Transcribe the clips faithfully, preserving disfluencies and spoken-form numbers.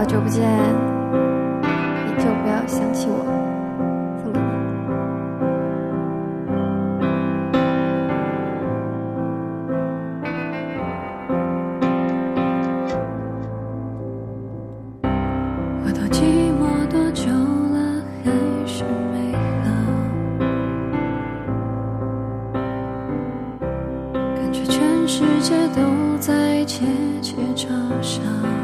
好久不见，你就不要想起我，送给你。 我多寂寞多久了，还是没好，感觉全世界都在窃窃嘲笑。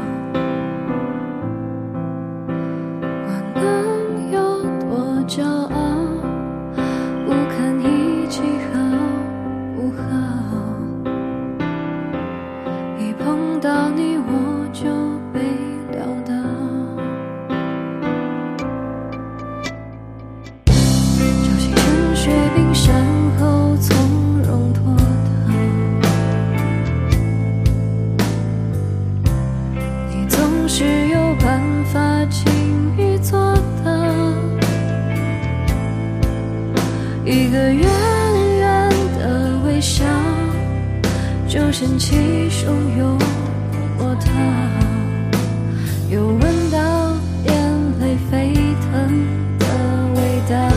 骄傲，不看一起好不好，一碰到你我就被撂倒，侥幸趁雪冰山后从容脱逃，你总是有办法轻易做到，一个圆圆的微笑，就掀起汹涌波涛，又闻到眼泪沸腾的味道。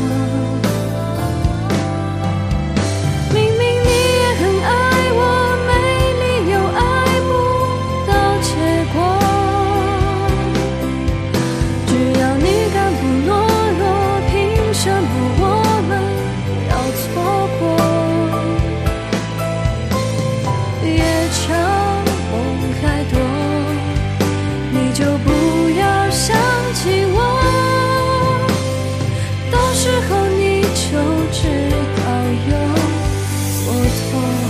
明明你也很爱我，没理由爱不到结果，只要你敢不懦弱，凭什么我错过？夜长梦还多，你就不要想起我，到时候你就知道有多痛。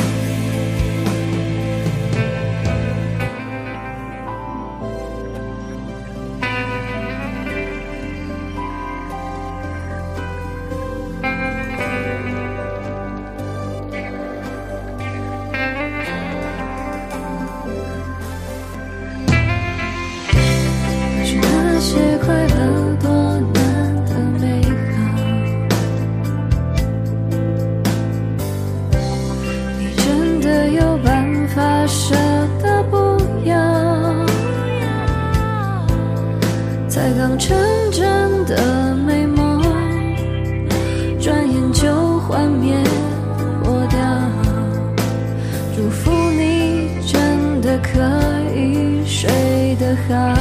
那些快乐多难得美好，你真的有办法舍得不要，才刚成真的美梦，转眼就幻灭破掉。祝福你真的可以睡得好。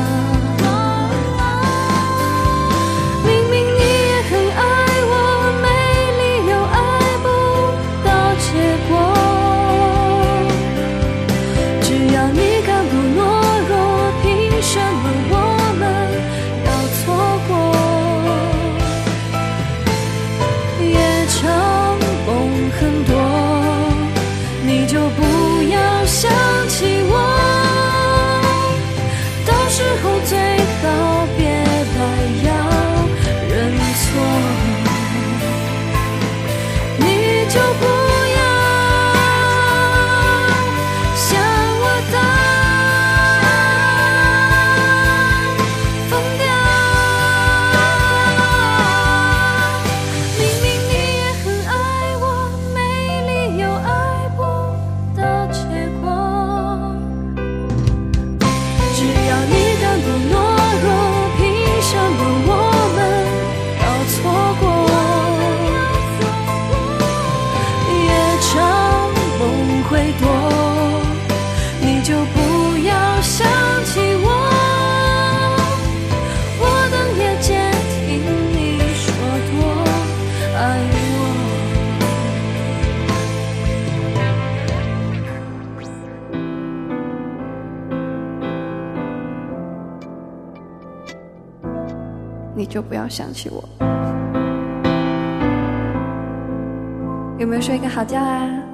你就不要想起我。有没有睡个好觉啊？